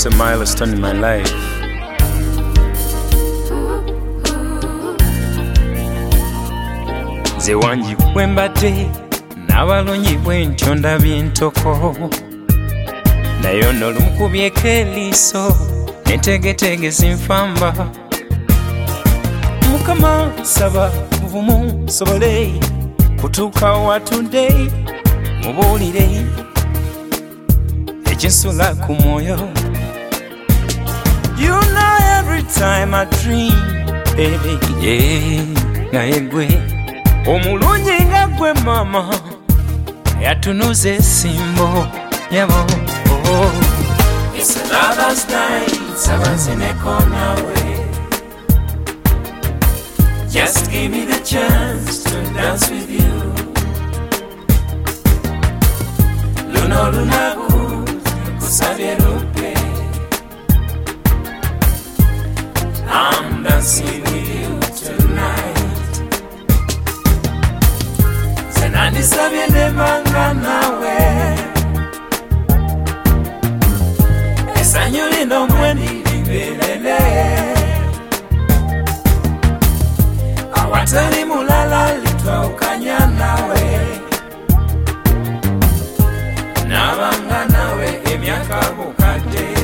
It's a milestone in my life. Nze wangi bwe mbadde n'abalungi bwentyo ndabye entoko naye ono olumukubyeko eriiso netegetege zinfamba Mukama nsaba buvumu nsobole kutuuka watudde mubuulire ekinsula ku mwoyo You know every time I dream baby yeah naye gwe omulungi nga gwe mama yatunuza esimbo yabo oh. It's a lover's night sabazineko nawe Just give me the chance to dance with you Luno lunaku kusabye lupe I'm dancing with you tonight Nisabye nebanga nawe Esanyu lino mweni libelele Awatali mulala litwaukanya nawe Nabanga nawe emyaka bukadde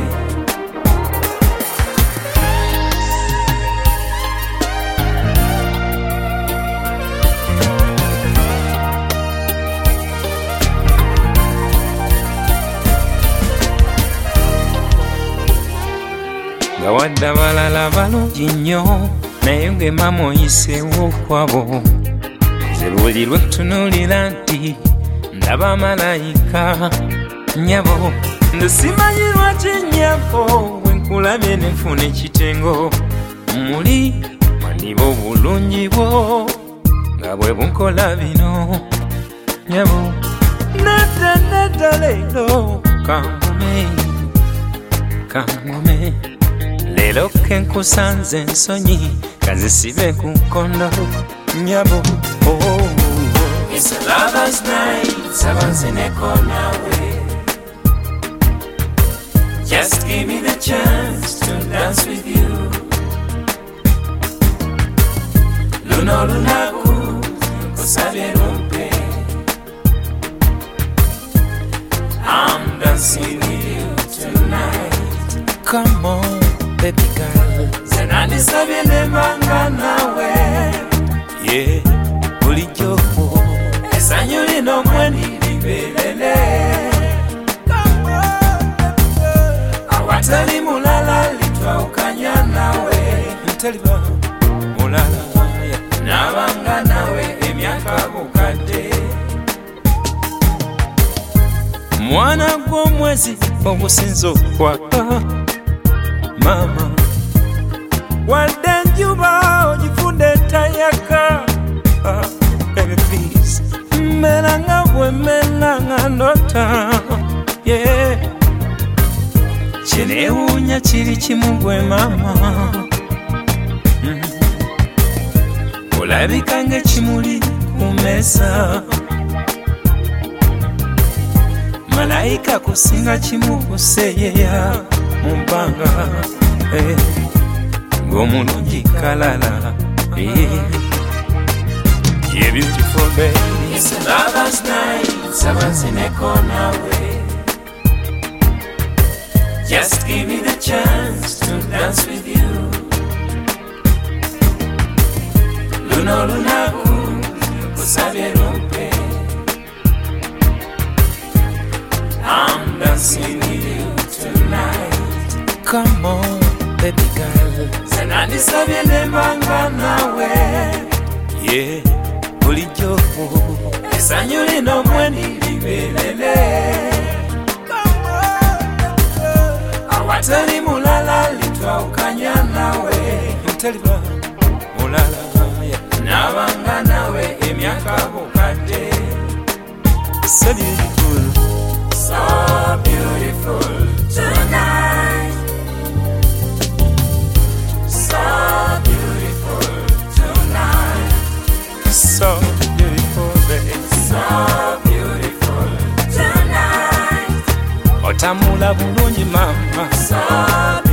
Wadda balala balungi nnyo naye nge mama oyiseewo kwabo nze buli lwe tunuulira nti ndaba malayika nnyabo nze simanyi lwaki nnyabo bwe nkulabye ne nfuna ekitengo muli mandiba obulungi bwo nga bwe bunkola bino nnyabo nedda leero kangume Lelo kenkusanze ensonyi kazisibe ku nkondo nyabo oh. It's a lover's night sabazineko nawe Just give me the chance to dance with you Luno lunaku kusabye lumpe I'm dancing with you tonight Come on baby girl Zenani sabye nebanga nawe Yeah, bulijjo Esanyu lino mweni libelele Awatali mulala litwaukanya nawe Ntaliba mulala Nabanga nawe emyaka bukadde Mwana gw'omwezi ogusinza okwaka Mama wadde njuba ogifunde tayaka Baby please Mera nga bwe mera nga ndota Yeah Kineewuunya kiri kimu gwe mama Olabika ng'ekimuli ku mmeeza Malayika kusinga kimu kuseeyeya mu bbanga ng'omulungi kalala You're beautiful baby It's a lover's night sabazineko nawe Just give me the chance to dance with you Luno lunaku kusabye lumpe I'm dancing with you tonight Come on baby girl Zenani sabye nebanga nawe Yeah, bulijjo Esanyu lino mweni libelele Awatali mulala litwaukanya nawe Ntaliba mulala Nabanga nawe emyaka bukadde So beautiful So beautiful tonight So beautiful tonight So beautiful baby So beautiful tonight watambula bulungi mama.